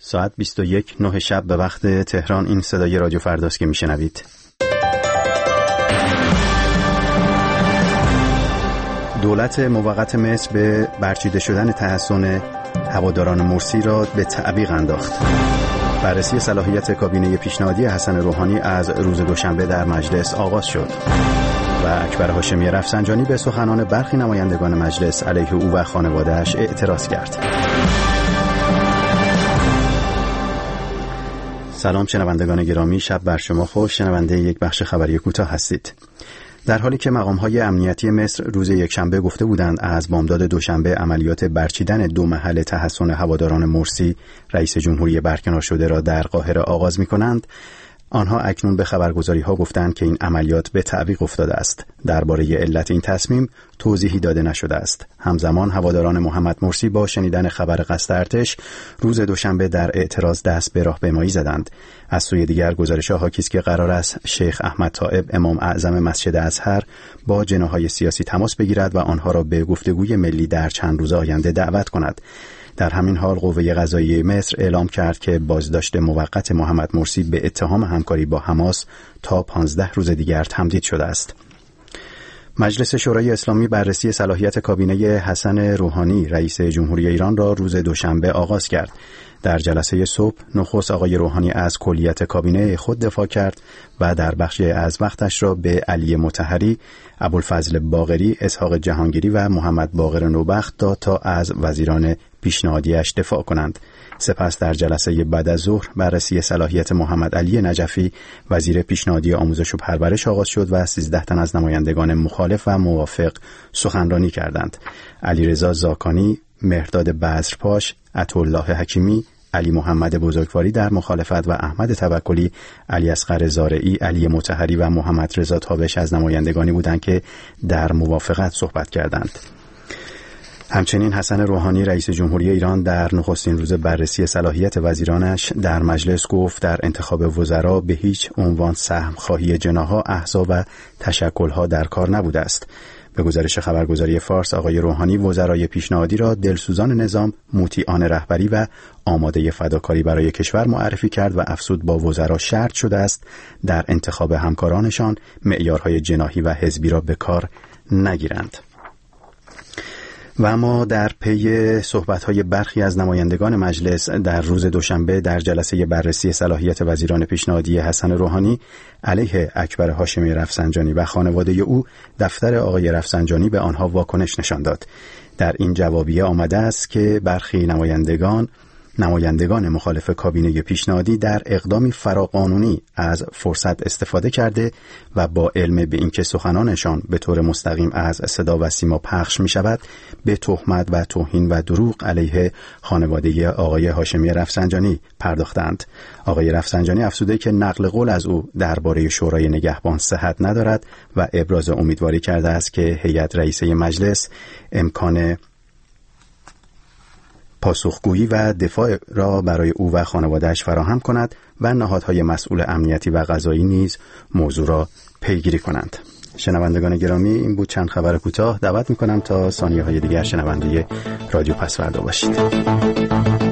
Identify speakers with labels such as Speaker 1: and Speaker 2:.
Speaker 1: ساعت 21:09 شب به وقت تهران. این صدای رادیو فرداست که میشنوید. دولت موقت مصر به برچیده شدن تحصن هواداران مرسی را به تعویق انداخت. بررسی صلاحیت کابینه پیشنهادی حسن روحانی از روز دوشنبه در مجلس آغاز شد و اکبر هاشمی رفسنجانی به سخنان برخی نمایندگان مجلس علیه او و خانواده‌اش اعتراض کرد. سلام شنوندگان گرامی، شب بر شما خوش. شنونده یک بخش خبری کوتاه هستید. در حالی که مقام‌های امنیتی مصر روز یکشنبه گفته بودند از بامداد دوشنبه عملیات برچیدن 2 محل تحصن هواداران مرسی رئیس جمهوری برکنار شده را در قاهره آغاز می‌کنند، آنها اکنون به خبرگزاری‌ها گفتند که این عملیات به تعویق افتاده است. درباره علت این تصمیم توضیحی داده نشده است. همزمان هواداران محمد مرسی با شنیدن خبر قصد ارتش روز دوشنبه در اعتراض دست به راهپیمایی زدند. از سوی دیگر گزارش‌ها حاکی است که قرار است شیخ احمد طائب امام اعظم مسجد ازهر با جناح‌های سیاسی تماس بگیرد و آنها را به گفتگوی ملی در چند روز آینده دعوت کند. در همین حال قوه قضاییه مصر اعلام کرد که بازداشت موقت محمد مرسی به اتهام همکاری با حماس تا 15 روز دیگر تمدید شده است. مجلس شورای اسلامی بررسی صلاحیت کابینه حسن روحانی رئیس جمهوری ایران را روز دوشنبه آغاز کرد. در جلسه صبح نخست آقای روحانی از کلیت کابینه خود دفاع کرد و در بخشی از وقتش را به علی مطهری، ابوالفضل باقری، اسحاق جهانگیری و محمد باقر نوبخت داد تا از وزیران پیشنهادیش دفاع کنند. سپس در جلسه بعد از ظهر بررسی صلاحیت محمد علی نجفی وزیر پیشنهادی آموزش و پرورش آغاز شد و 13 تن از نمایندگان مخالف و موافق سخنرانی کردند. علیرضا زاکانی، مهرداد بزرپاش، عطاالله حکیمی، علی محمد بزرگواری در مخالفت و احمد توکلی، علی اصغر زارعی، علی مطهری و محمد رضا تابش از نمایندگانی بودند که در موافقت صحبت کردند. همچنین حسن روحانی رئیس جمهوری ایران در نخستین روز بررسی صلاحیت وزیرانش در مجلس گفت در انتخاب وزرا به هیچ عنوان سهم خواهی جناح‌ها، احزاب و تشکل‌ها در کار نبوده است. به گزارش خبرگزاری فارس آقای روحانی وزرای پیشنهادی را دلسوزان نظام، مطیعان رهبری و آماده فداکاری برای کشور معرفی کرد و افزود با وزرا شرط شده است در انتخاب همکارانشان معیارهای جناحی و حزبی را به کار نگیرند. و اما در پی صحبت‌های برخی از نمایندگان مجلس در روز دوشنبه در جلسه بررسی صلاحیت وزیران پیشنهادی حسن روحانی علیه اکبر هاشمی رفسنجانی و خانواده او، دفتر آقای رفسنجانی به آنها واکنش نشان داد. در این جوابیه آمده است که برخی نمایندگان مخالف کابینه پیشنهادی در اقدامی فراقانونی از فرصت استفاده کرده و با علم به اینکه سخنانشان به طور مستقیم از صدا و سیما پخش می شود به تهمت و توهین و دروغ علیه خانواده آقای هاشمی رفسنجانی پرداختند. آقای رفسنجانی افزوده که نقل قول از او درباره شورای نگهبان صحت ندارد و ابراز امیدواری کرده است که هیئت رئیسه مجلس امکان پاسخگویی و دفاع را برای او و خانواده‌اش فراهم کند و نهادهای مسئول امنیتی و قضایی نیز موضوع را پیگیری کنند. شنوندگان گرامی، این بود چند خبر کوتاه. دعوت می‌کنم تا ثانیه‌های دیگر شنونده رادیو پسوردا باشید.